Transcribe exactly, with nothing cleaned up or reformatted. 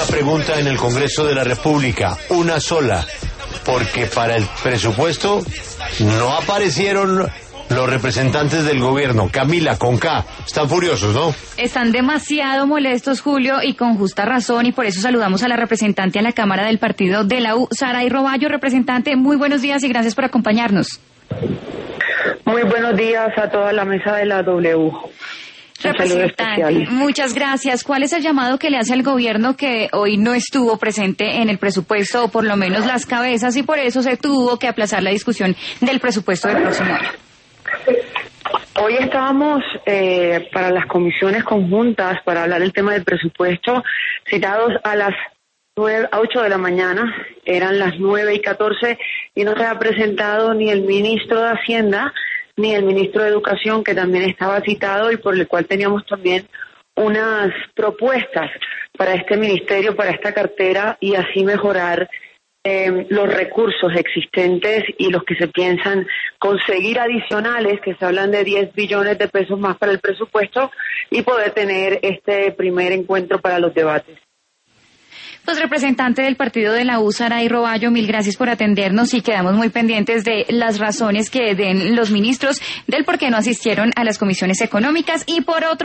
una pregunta en el Congreso de la República, una sola, porque para el presupuesto no aparecieron los representantes del gobierno. Camila, con K, están furiosos, ¿no? Están demasiado molestos, Julio, y con justa razón, y por eso saludamos a la representante a la Cámara del Partido de la U, Saray Roballo. Representante, muy buenos días y gracias por acompañarnos. Muy buenos días a toda la mesa de la W. Representante, muchas gracias. ¿Cuál es el llamado que le hace al gobierno que hoy no estuvo presente en el presupuesto, o por lo menos las cabezas, y por eso se tuvo que aplazar la discusión del presupuesto del próximo año? Hoy estábamos eh, para las comisiones conjuntas para hablar del tema del presupuesto citados a las nueve, a ocho de la mañana, eran las nueve y catorce y no se ha presentado ni el ministro de Hacienda ni el ministro de Educación, que también estaba citado y por el cual teníamos también unas propuestas para este ministerio, para esta cartera, y así mejorar eh, los recursos existentes y los que se piensan conseguir adicionales, que se hablan de diez billones de pesos más para el presupuesto, y poder tener este primer encuentro para los debates. Pues, representante del partido de la U, Saray Roballo, mil gracias por atendernos y quedamos muy pendientes de las razones que den los ministros del por qué no asistieron a las comisiones económicas. Y por otro